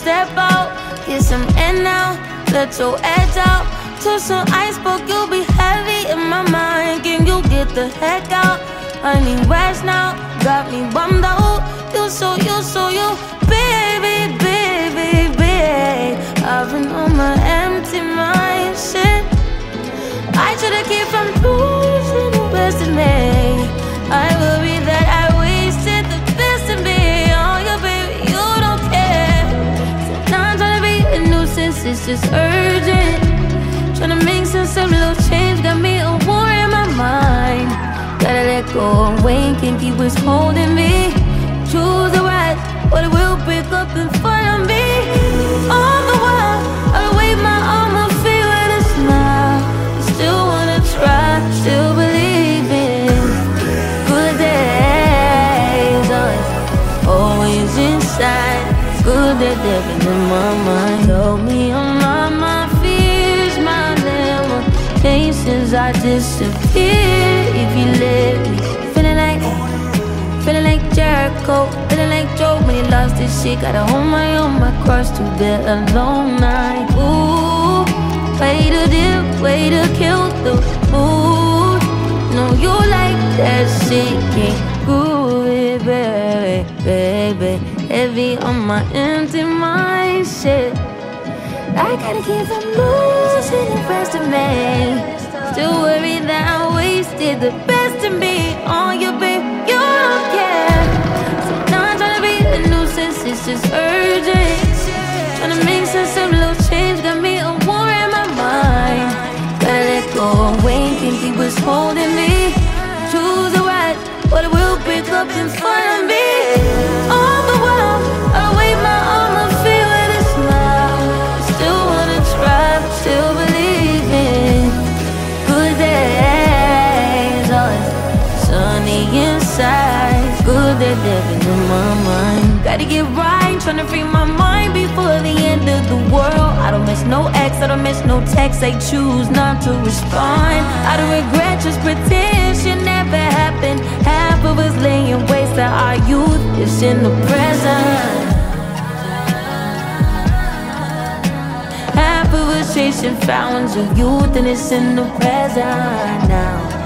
step out, get some air now, let your edge out. To some iceberg, you'll be heavy in my mind. Can you get the heck out? I need rest now, got me bummed out. You, baby, baby, baby. I've been on my empty mind, shit. I should've kept from losing the best of me. I worry that I wasted the best of me. Oh, you baby, you don't care. So now I'm tryna be a nuisance, it's just urgent. Tryna make sense of little change, got me a war in my mind. Gotta let go of Wayne, can't keep what's holding me. Choose the right, or it will break up in front of me. All the while, I'll wave my arm and feel with a smile. Still wanna try, still believe in good days. Always inside, good that they've been in my mind. Told me I'm not my fears, my limitations. I disappear if you let me. Feeling like Jericho, feeling like Joe when he lost his shit. Gotta hold my own, my cross to bear a long night. Ooh, way to dip, way to kill the mood. No, you like that shit, can't groove it, baby, baby. Heavy on my empty mind, shit. I gotta keep from losing the rest of me. Still worry that I wasted the best of me on you, babe. You don't care. So now I'm tryna be a nuisance, it's just urgent. Tryna make sense of little change, got me a war in my mind. Gotta let go of Wayne, can't keep what's holding me. Choose the right, but it will break up in front of me. All the while, I'll wave my arm and feel with a smile. Still wanna try, but still believe in good days. Oh, it's sunny inside, good that they've been in my mind. Gotta get right, tryna free my mind before the end of the world. I don't miss no ex, I don't miss no text. I choose not to respond. I don't regret, just pretend shit never happened. Half of us laying waste to our youth is in the present. Half of us chasing fountains of youth and it's in the present now.